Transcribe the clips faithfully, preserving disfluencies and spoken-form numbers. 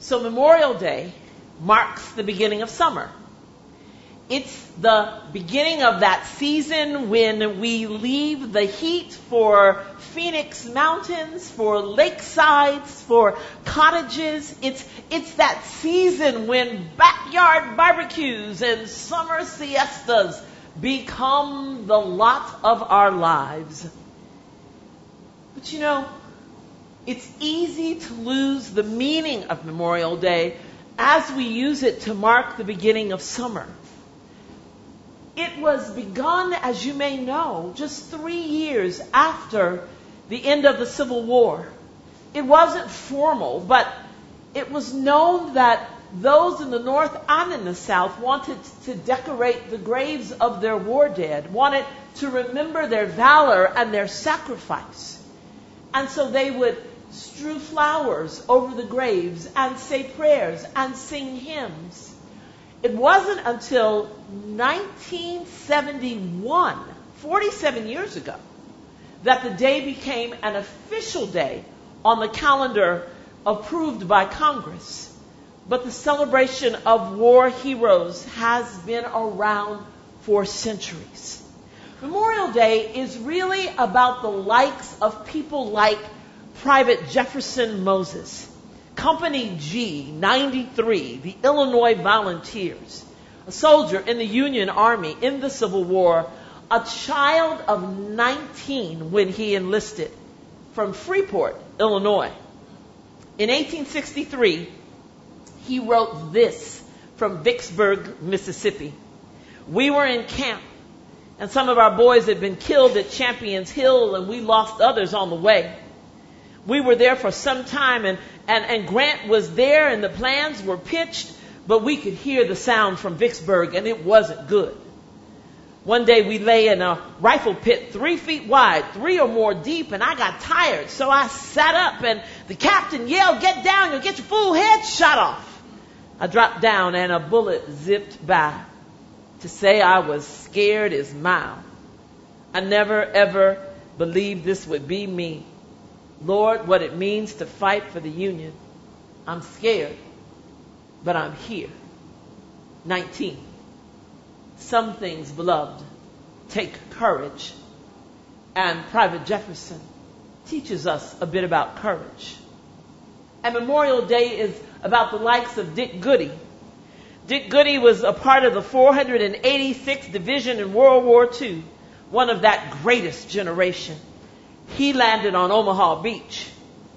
So Memorial Day marks the beginning of summer. It's the beginning of that season when we leave the heat for Phoenix Mountains, for lakesides, for cottages. It's, it's that season when backyard barbecues and summer siestas become the lot of our lives. But you know, it's easy to lose the meaning of Memorial Day as we use it to mark the beginning of summer. It was begun, as you may know, just three years after the end of the Civil War. It wasn't formal, but it was known that those in the North and in the South wanted to decorate the graves of their war dead, wanted to remember their valor and their sacrifice. And so they would strew flowers over the graves and say prayers and sing hymns. It wasn't until nineteen seventy-one, forty-seven years ago, that the day became an official day on the calendar approved by Congress. But the celebration of war heroes has been around for centuries. Memorial Day is really about the likes of people like Private Jefferson Moses, Company G ninety-three, the Illinois Volunteers, a soldier in the Union Army in the Civil War, a child of nineteen when he enlisted from Freeport, Illinois. In eighteen sixty-three, he wrote this from Vicksburg, Mississippi. We were in camp, and some of our boys had been killed at Champions Hill, and we lost others on the way. We were there for some time, and, and, and Grant was there, and the plans were pitched, but we could hear the sound from Vicksburg, and it wasn't good. One day we lay in a rifle pit three feet wide, three or more deep, and I got tired, so I sat up, and the captain yelled, "Get down, you'll get your fool head shot off." I dropped down, and a bullet zipped by. To say I was scared is mild. I never, ever believed this would be me. Lord, what it means to fight for the Union. I'm scared, but I'm here. nineteen. Some things, beloved, take courage. And Private Jefferson teaches us a bit about courage. And Memorial Day is about the likes of Dick Goody. Dick Goody was a part of the four hundred eighty-sixth Division in World War Two, one of that greatest generation. He landed on Omaha Beach.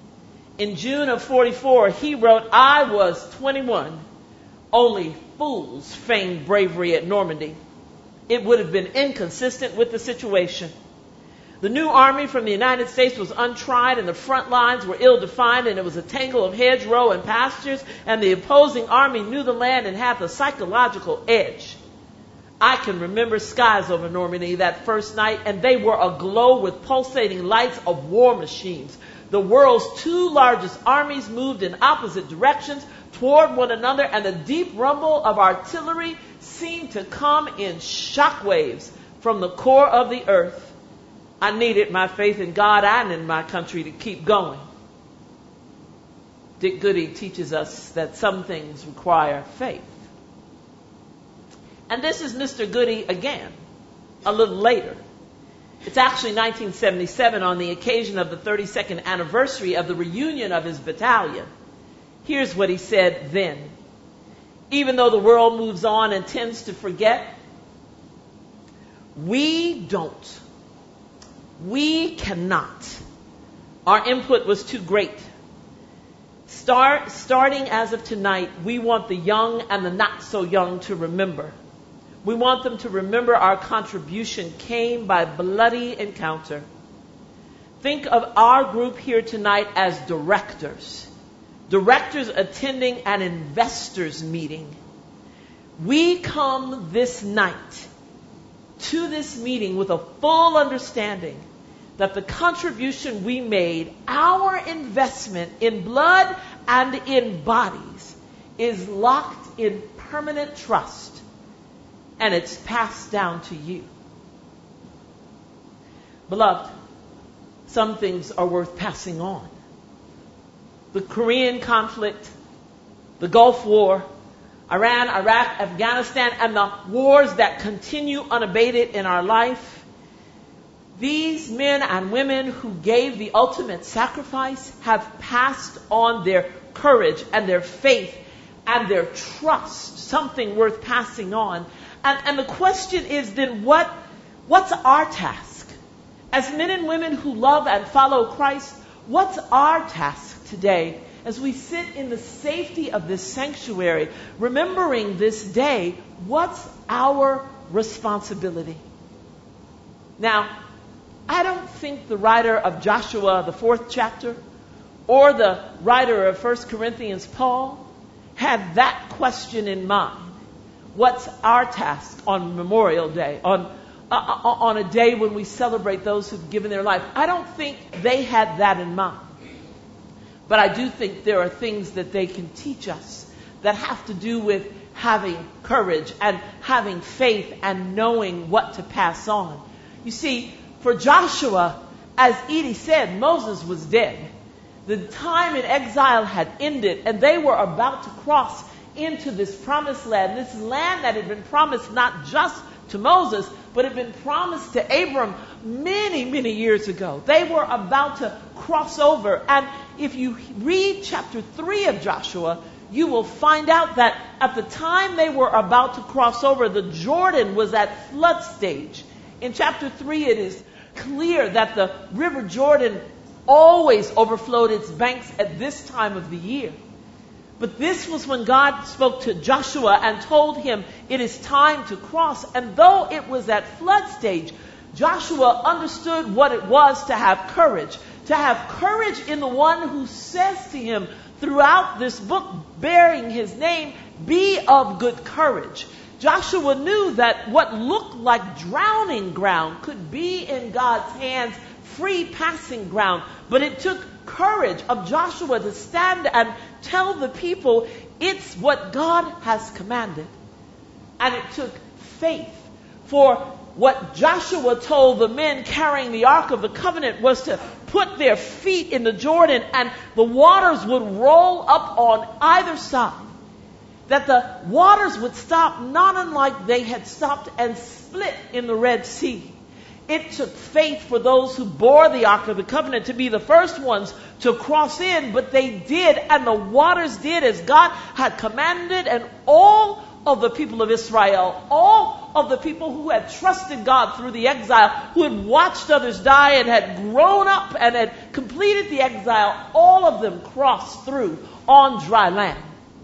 In June of forty-four, he wrote, "I was twenty-one. Only fools feigned bravery at Normandy." It would have been inconsistent with the situation. The new army from the United States was untried, and the front lines were ill-defined, and it was a tangle of hedgerow and pastures, and the opposing army knew the land and had the psychological edge. I can remember skies over Normandy that first night, and they were aglow with pulsating lights of war machines. The world's two largest armies moved in opposite directions toward one another, and the deep rumble of artillery seemed to come in shockwaves from the core of the earth. I needed my faith in God and in my country to keep going. Dick Goody teaches us that some things require faith. And this is Mister Goody again, a little later. It's actually nineteen seventy-seven, on the occasion of the thirty-second anniversary of the reunion of his battalion. Here's what he said then. Even though the world moves on and tends to forget, we don't. We cannot. Our input was too great. Start, starting as of tonight, we want the young and the not so young to remember. We want them to remember our contribution came by bloody encounter. Think of our group here tonight as directors. Directors attending an investors meeting. We come this night to this meeting with a full understanding that the contribution we made, our investment in blood and in bodies, is locked in permanent trust. And it's passed down to you. Beloved, some things are worth passing on. The Korean conflict, the Gulf War, Iran, Iraq, Afghanistan, and the wars that continue unabated in our life. These men and women who gave the ultimate sacrifice have passed on their courage and their faith and their trust, something worth passing on. And, and the question is then, what, what's our task? As men and women who love and follow Christ, what's our task today as we sit in the safety of this sanctuary, remembering this day? What's our responsibility? Now, I don't think the writer of Joshua, the fourth chapter, or the writer of First Corinthians, Paul, had that question in mind. What's our task on Memorial Day, on, uh, on a day when we celebrate those who've given their life? I don't think they had that in mind. But I do think there are things that they can teach us that have to do with having courage and having faith and knowing what to pass on. You see, for Joshua, as Edie said, Moses was dead. The time in exile had ended, and they were about to cross into this promised land, this land that had been promised not just to Moses, but had been promised to Abram many, many years ago. They were about to cross over. And if you read chapter three of Joshua, you will find out that at the time they were about to cross over, the Jordan was at flood stage. In chapter three, it is clear that the river Jordan always overflowed its banks at this time of the year. But this was when God spoke to Joshua and told him it is time to cross. And though it was at flood stage, Joshua understood what it was to have courage. To have courage in the one who says to him throughout this book, bearing his name, be of good courage. Joshua knew that what looked like drowning ground could be in God's hands free passing ground. But it took courage of Joshua to stand and tell the people it's what God has commanded. And it took faith. For what Joshua told the men carrying the Ark of the Covenant was to put their feet in the Jordan and the waters would roll up on either side. That the waters would stop, not unlike they had stopped and split in the Red Sea. It took faith for those who bore the Ark of the Covenant to be the first ones to cross in, but they did, and the waters did as God had commanded, and all of the people of Israel, all of the people who had trusted God through the exile, who had watched others die and had grown up and had completed the exile, all of them crossed through on dry land.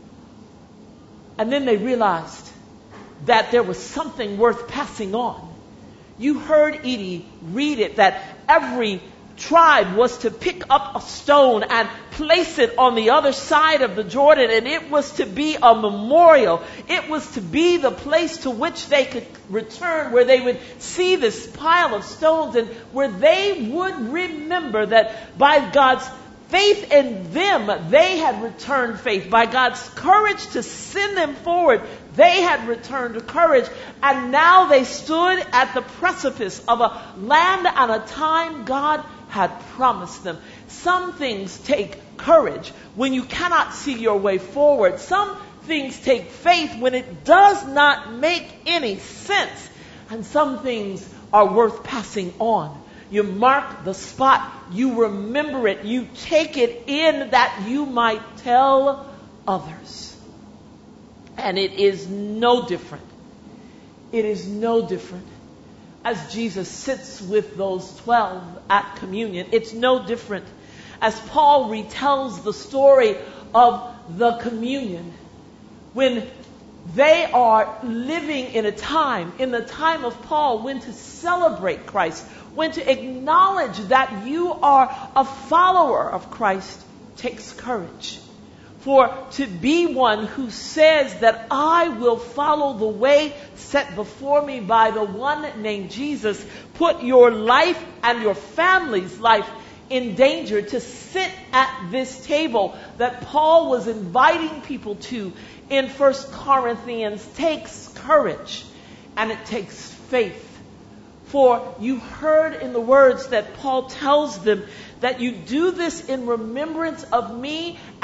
And then they realized that there was something worth passing on. You heard Edie read it, that every tribe was to pick up a stone and place it on the other side of the Jordan, and it was to be a memorial. It was to be the place to which they could return, where they would see this pile of stones and where they would remember that by God's faith in them, they had returned faith. By God's courage to send them forward, they had returned to courage. And now they stood at the precipice of a land and a time God had promised them. Some things take courage when you cannot see your way forward. Some things take faith when it does not make any sense. And some things are worth passing on. You mark the spot. You remember it. You take it in that you might tell others. And it is no different. It is no different. As Jesus sits with those twelve at communion, it's no different. As Paul retells the story of the communion, when they are living in a time, in the time of Paul, when to celebrate Christ, when to acknowledge that you are a follower of Christ takes courage. For to be one who says that I will follow the way set before me by the one named Jesus, put your life and your family's life in danger to sit at this table that Paul was inviting people to in First Corinthians takes courage and it takes faith. For you heard in the words that Paul tells them that you do this in remembrance of me, and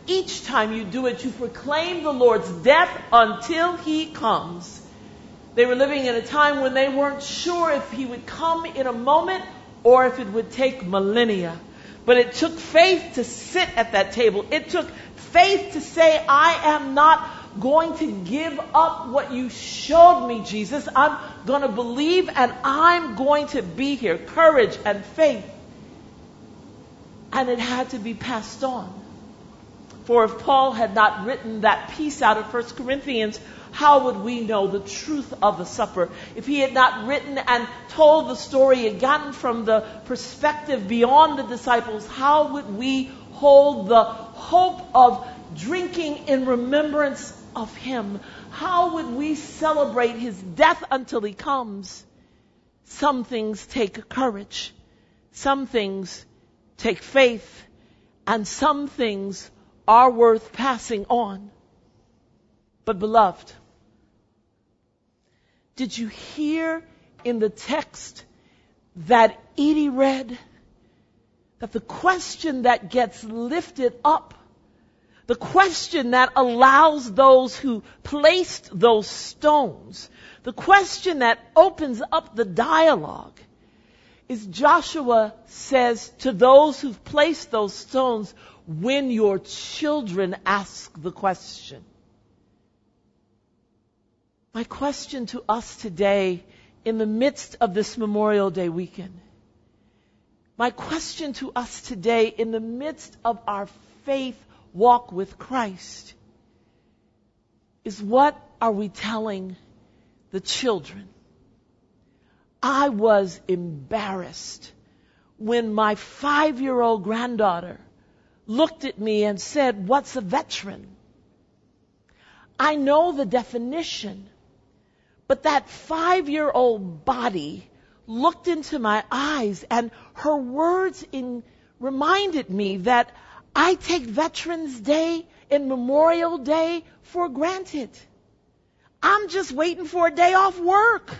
each time you do it, you proclaim the Lord's death until he comes. They were living in a time when they weren't sure if he would come in a moment or if it would take millennia. But it took faith to sit at that table. It took faith to say, I am not going to give up what you showed me, Jesus. I'm going to believe and I'm going to be here. Courage and faith. And it had to be passed on. For if Paul had not written that piece out of First Corinthians, how would we know the truth of the supper? If he had not written and told the story again from the perspective beyond the disciples, how would we hold the hope of drinking in remembrance of him? How would we celebrate his death until he comes? Some things take courage. Some things take faith. And some things are worth passing on. But beloved, did you hear in the text that Edie read that the question that gets lifted up, the question that allows those who placed those stones, the question that opens up the dialogue, is Joshua says to those who've placed those stones, when your children ask the question. My question to us today in the midst of this Memorial Day weekend, my question to us today in the midst of our faith walk with Christ is, what are we telling the children? I was embarrassed when my five-year-old granddaughter looked at me and said, "What's a veteran?" I know the definition, but that five-year-old body looked into my eyes, and her words in, reminded me that I take Veterans Day and Memorial Day for granted. I'm just waiting for a day off work.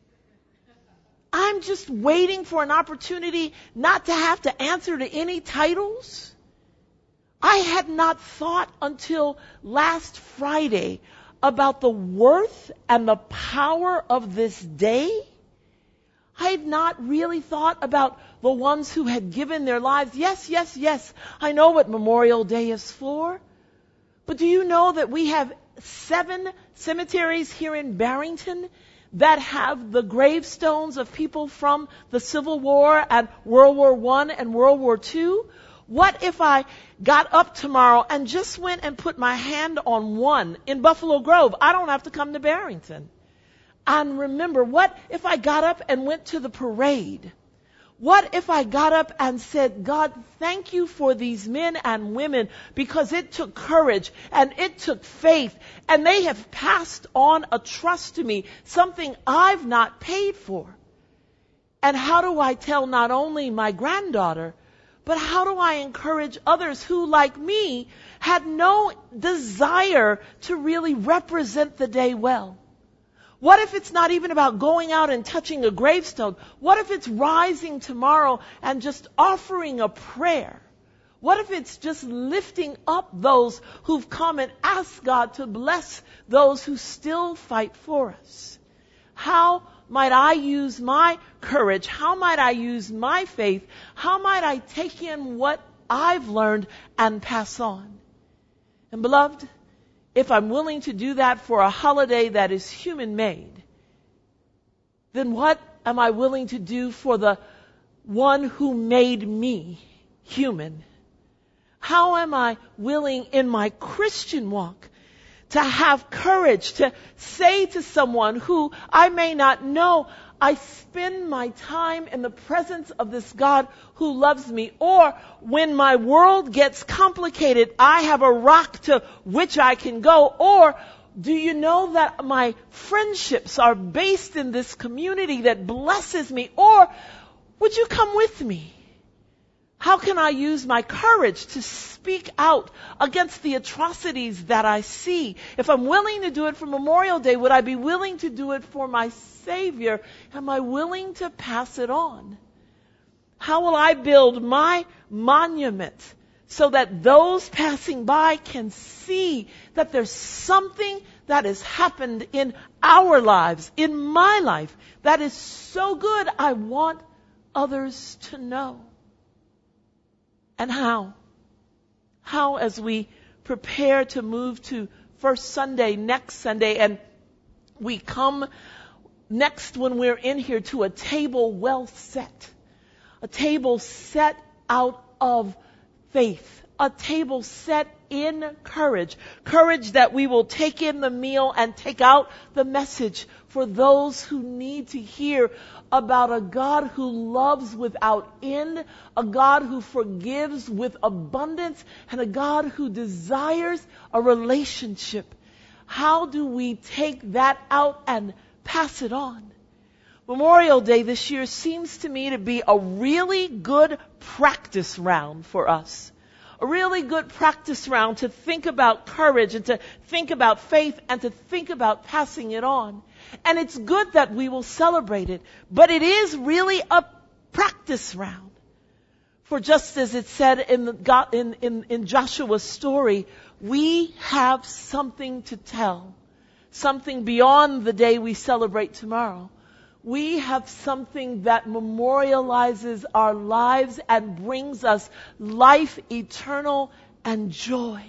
I'm just waiting for an opportunity not to have to answer to any titles. I had not thought until last Friday about the worth and the power of this day. I had not really thought about the ones who had given their lives. Yes, yes, yes, I know what Memorial Day is for. But do you know that we have seven cemeteries here in Barrington that have the gravestones of people from the Civil War and World War One and World War Two? What if I got up tomorrow and just went and put my hand on one in Buffalo Grove? I don't have to come to Barrington. And remember, what if I got up and went to the parade? What if I got up and said, God, thank you for these men and women, because it took courage and it took faith, and they have passed on a trust to me, something I've not paid for. And how do I tell not only my granddaughter, but how do I encourage others who, like me, had no desire to really represent the day well? What if it's not even about going out and touching a gravestone? What if it's rising tomorrow and just offering a prayer? What if it's just lifting up those who've come and asked God to bless those who still fight for us? How might I use my courage? How might I use my faith? How might I take in what I've learned and pass on? And beloved, if I'm willing to do that for a holiday that is human-made, then what am I willing to do for the one who made me human? How am I willing in my Christian walk to have courage to say to someone who I may not know, I spend my time in the presence of this God who loves me? Or when my world gets complicated, I have a rock to which I can go. Or do you know that my friendships are based in this community that blesses me? Or would you come with me? How can I use my courage to speak out against the atrocities that I see? If I'm willing to do it for Memorial Day, would I be willing to do it for my Savior? Am I willing to pass it on? How will I build my monument so that those passing by can see that there's something that has happened in our lives, in my life, that is so good, I want others to know. And how? How, as we prepare to move to First Sunday, next Sunday, and we come next when we're in here to a table well set. A table set out of faith. A table set in courage. Courage that we will take in the meal and take out the message for those who need to hear about a God who loves without end, a God who forgives with abundance, and a God who desires a relationship. How do we take that out and pass it on? Memorial Day this year seems to me to be a really good practice round for us. A really good practice round to think about courage and to think about faith and to think about passing it on. And it's good that we will celebrate it, but it is really a practice round. For just as it said in, the God, in, in, in Joshua's story, we have something to tell. Something beyond the day we celebrate tomorrow. We have something that memorializes our lives and brings us life eternal and joy.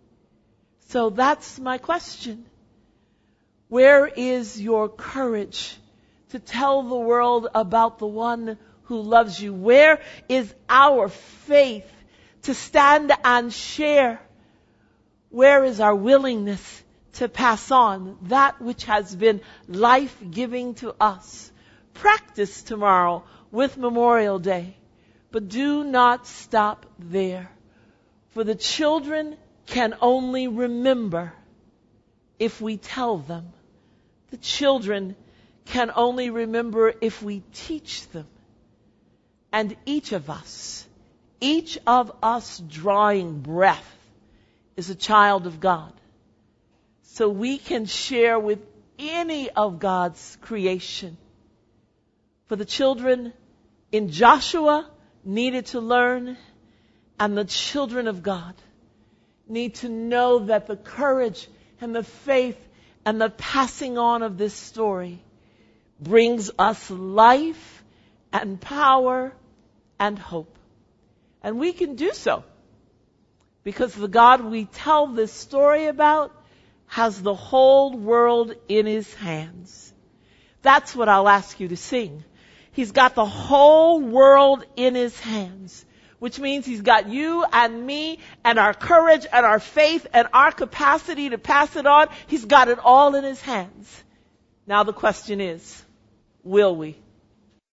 So that's my question. Where is your courage to tell the world about the one who loves you? Where is our faith to stand and share? Where is our willingness to pass on that which has been life-giving to us? Practice tomorrow with Memorial Day, but do not stop there. For the children can only remember if we tell them. The children can only remember if we teach them. And each of us, each of us drawing breath is a child of God. So we can share with any of God's creation. For the children in Joshua needed to learn, and the children of God need to know that the courage and the faith and the passing on of this story brings us life and power and hope. And we can do so because the God we tell this story about has the whole world in his hands. That's what I'll ask you to sing. He's got the whole world in his hands, which means he's got you and me and our courage and our faith and our capacity to pass it on. He's got it all in his hands. Now the question is, will we?